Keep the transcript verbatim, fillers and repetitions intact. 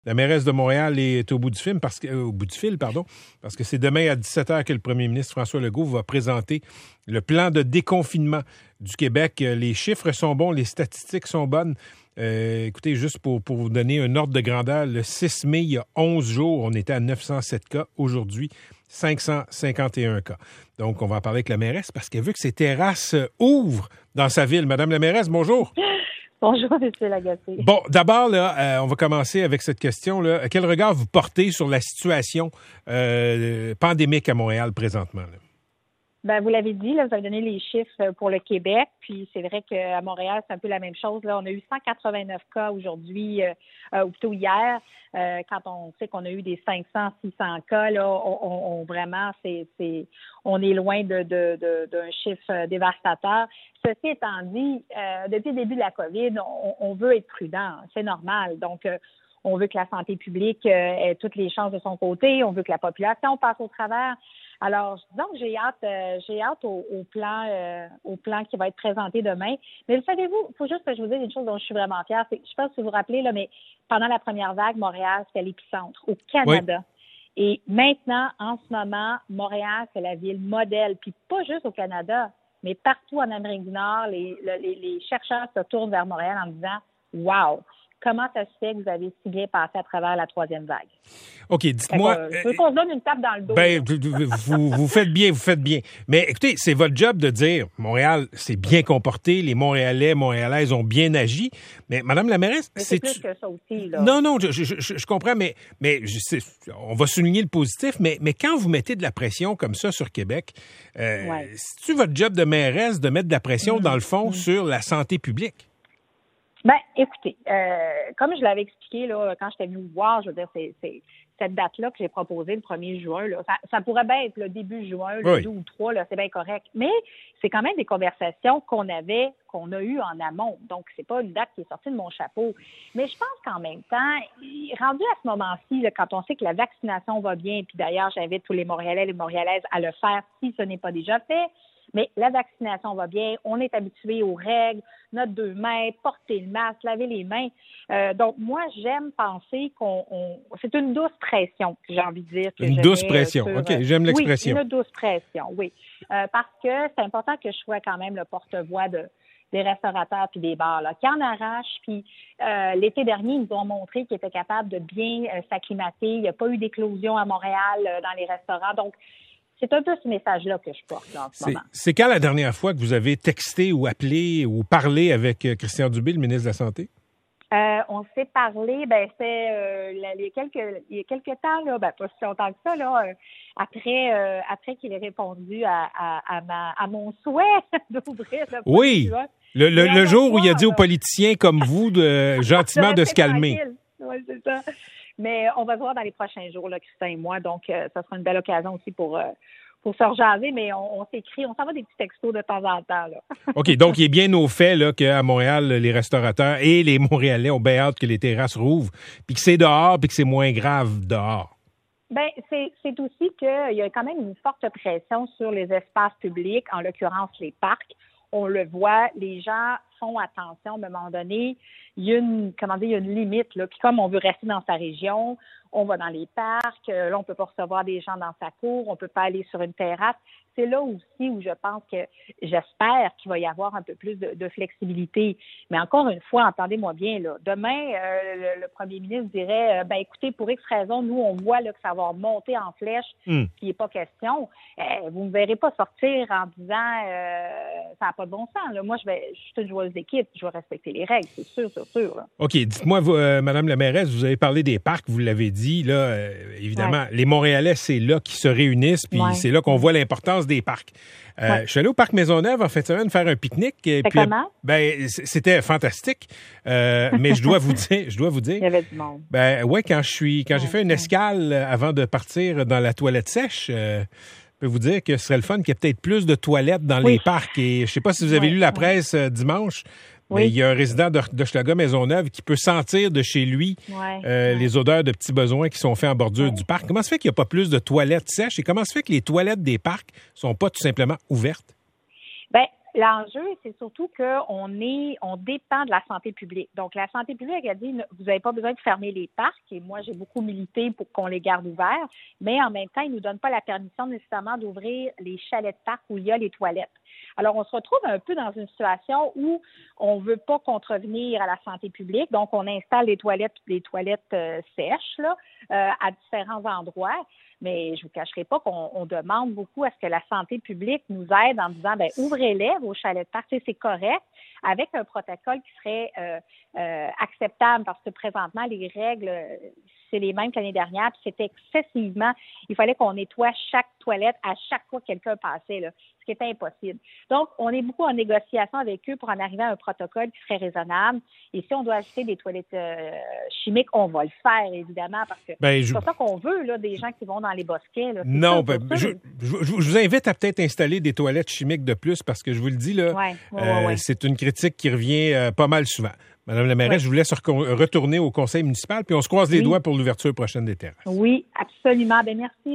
La mairesse de Montréal est au bout du film, parce que, euh, au bout du fil, pardon, parce que c'est demain à dix-sept heures que le premier ministre François Legault va présenter le plan de déconfinement du Québec. Les chiffres sont bons, les statistiques sont bonnes. Euh, écoutez, juste pour, pour vous donner un ordre de grandeur, le six mai, il y a onze jours, on était à neuf cent sept cas. Aujourd'hui, cinq cent cinquante et un cas. Donc, on va en parler avec la mairesse parce qu'elle veut que ses terrasses ouvrent dans sa ville. Madame la mairesse, bonjour. Bonjour, M. Lagacé. Bon, d'abord, là, euh, on va commencer avec cette question. Là. Quel regard vous portez sur la situation euh, pandémique à Montréal présentement? Là? Ben, vous l'avez dit, là, vous avez donné les chiffres pour le Québec, puis c'est vrai qu'à Montréal, c'est un peu la même chose. Là, on a eu cent quatre-vingt-neuf cas aujourd'hui, euh, euh, ou plutôt hier, euh, quand on sait qu'on a eu des cinq cents, six cents cas, là, on, on, on vraiment, c'est, c'est, on est loin de, de, de, d'un chiffre dévastateur. Ceci étant dit, euh, depuis le début de la COVID, on, on veut être prudent, c'est normal. Donc, euh, on veut que la santé publique euh, ait toutes les chances de son côté, on veut que la population passe au travers. Alors, disons que j'ai hâte, euh, j'ai hâte au, au plan, euh, au plan qui va être présenté demain. Mais le savez-vous, il faut juste que je vous dise une chose dont je suis vraiment fière. C'est, je sais pas si vous vous rappelez, là, mais pendant la première vague, Montréal, c'était l'épicentre au Canada. Oui. Et maintenant, en ce moment, Montréal, c'est la ville modèle. Puis pas juste au Canada, mais partout en Amérique du Nord, les, les, les chercheurs se tournent vers Montréal en disant « Wow! » Comment ça se fait que vous avez si bien passé à travers la troisième vague? OK, dites-moi... Euh, je veux qu'on se donne une tape dans le dos. Ben, vous, vous faites bien, vous faites bien. Mais écoutez, c'est votre job de dire Montréal s'est bien comporté, les Montréalais, Montréalaises ont bien agi. Mais Madame la mairesse... Mais c'est, c'est plus tu... que ça aussi, là. Non, non, je, je, je, je comprends, mais, mais je sais, on va souligner le positif, mais, mais quand vous mettez de la pression comme ça sur Québec, euh, ouais. c'est-tu votre job de mairesse de mettre de la pression, mmh. dans le fond, mmh. sur la santé publique? Ben, écoutez, euh, comme je l'avais expliqué là, quand j'étais venue vous voir, je veux dire, c'est, c'est cette date-là que j'ai proposée le premier juin. Là, ça, ça pourrait bien être le début juin, le oui. deux ou trois, là, c'est bien correct. Mais c'est quand même des conversations qu'on avait, qu'on a eues en amont. Donc, c'est pas une date qui est sortie de mon chapeau. Mais je pense qu'en même temps, rendu à ce moment-ci, là, quand on sait que la vaccination va bien, puis d'ailleurs, j'invite tous les Montréalais et les Montréalaises à le faire si ce n'est pas déjà fait. Mais la vaccination va bien, on est habitué aux règles, notre deux mètres, porter le masque, laver les mains. Euh, donc, moi, j'aime penser qu'on... On, c'est une douce pression, j'ai envie de dire. Que une je douce mets, pression, sur, OK, j'aime l'expression. Oui, une douce pression, oui. Euh, parce que c'est important que je sois quand même le porte-voix de, des restaurateurs puis des bars, là, qui en arrachent. Puis euh, l'été dernier, ils nous ont montré qu'ils étaient capables de bien euh, s'acclimater. Il n'y a pas eu d'éclosion à Montréal euh, dans les restaurants. Donc, c'est un peu ce message-là que je porte là, en ce c'est, moment. C'est quand la dernière fois que vous avez texté ou appelé ou parlé avec Christian Dubé, le ministre de la Santé? Euh, on s'est parlé, ben c'est euh, il y a quelques il y a quelques temps là, ben pas si longtemps que ça là, euh, après euh, après qu'il ait répondu à à, à ma à mon souhait d'ouvrir le oui, le, le, le jour où il a dit aux politiciens comme vous de gentiment de se calmer. Oui, c'est ça. Mais on va se voir dans les prochains jours, là, Christian et moi. Donc, euh, ça sera une belle occasion aussi pour, euh, pour se rejaser. Mais on, on s'écrit, on s'en va des petits textos de temps en temps. Là. OK. Donc, il est bien au fait là, qu'à Montréal, les restaurateurs et les Montréalais ont bien hâte que les terrasses rouvrent, puis que c'est dehors, puis que c'est moins grave dehors. Bien, c'est, c'est aussi qu'il y a quand même une forte pression sur les espaces publics, en l'occurrence les parcs. On le voit, les gens font attention. À un moment donné, il y a une, comment dire, il y a une limite, là. Puis comme on veut rester dans sa région, on va dans les parcs. Là, on peut pas recevoir des gens dans sa cour. On peut pas aller sur une terrasse. C'est là aussi où je pense que j'espère qu'il va y avoir un peu plus de, de flexibilité. Mais encore une fois, entendez-moi bien, là. Demain, euh, le, le premier ministre dirait, euh, ben écoutez, pour X raison, nous, on voit là, que ça va monter en flèche, mm. puis il n'est pas question. Euh, vous ne me verrez pas sortir en disant, euh, ça n'a pas de bon sens. Là. Moi, je vais, je suis une joueuse d'équipe, je vais respecter les règles, c'est sûr, c'est sûr. Là. OK, dites-moi, vous, euh, Madame la mairesse, vous avez parlé des parcs, vous l'avez dit, là, euh, évidemment, ouais. les Montréalais, c'est là qu'ils se réunissent, puis ouais. c'est là qu'on voit l'importance des parcs. Euh, ouais. Je suis allé au parc Maisonneuve en fin de semaine faire un pique-nique. Et puis, comment? Ben, c'était fantastique. Euh, mais je dois vous dire, je dois vous dire. Il y avait du monde. Ben, ouais, quand je suis, quand ouais, j'ai fait une ouais. escale avant de partir dans la toilette sèche, euh, je peux vous dire que ce serait le fun qu'il y ait peut-être plus de toilettes dans oui. les parcs. Et je sais pas si vous avez oui. lu la presse euh, dimanche. Mais oui. il y a un résident de, de Hochelaga Maisonneuve qui peut sentir de chez lui ouais, euh, ouais. les odeurs de petits besoins qui sont faits en bordure ouais. du parc. Comment se fait qu'il n'y a pas plus de toilettes sèches et comment se fait que les toilettes des parcs sont pas tout simplement ouvertes? Ben, L'enjeu, c'est surtout qu'on est, on dépend de la santé publique. Donc, la santé publique a dit, vous n'avez pas besoin de fermer les parcs, et moi, j'ai beaucoup milité pour qu'on les garde ouverts, mais en même temps, ils ne nous donnent pas la permission nécessairement d'ouvrir les chalets de parc où il y a les toilettes. Alors, on se retrouve un peu dans une situation où on ne veut pas contrevenir à la santé publique, donc on installe les toilettes, les toilettes euh, sèches là, euh, à différents endroits. Mais je ne vous cacherai pas qu'on on demande beaucoup à ce que la santé publique nous aide en disant, ben ouvrez-les, vos chalets de parc, c'est correct, avec un protocole qui serait euh, euh, acceptable, parce que présentement, les règles, c'est les mêmes que l'année dernière, puis c'était excessivement, il fallait qu'on nettoie chaque toilette à chaque fois que quelqu'un passait, là, ce qui était impossible. Donc, on est beaucoup en négociation avec eux pour en arriver à un protocole qui serait raisonnable. Et si on doit acheter des toilettes euh, chimiques, on va le faire, évidemment, parce que ben, je... c'est pas ça qu'on veut, là, des gens qui vont dans les bosquets. Là. Non, ça, ben, je, je, je vous invite à peut-être installer des toilettes chimiques de plus, parce que je vous le dis, là, ouais, ouais, euh, ouais. c'est une critique qui revient euh, pas mal souvent. Madame la mairesse, ouais. je vous laisse retourner au conseil municipal, puis on se croise les oui. doigts pour l'ouverture prochaine des terrasses. Oui, absolument. Ben merci.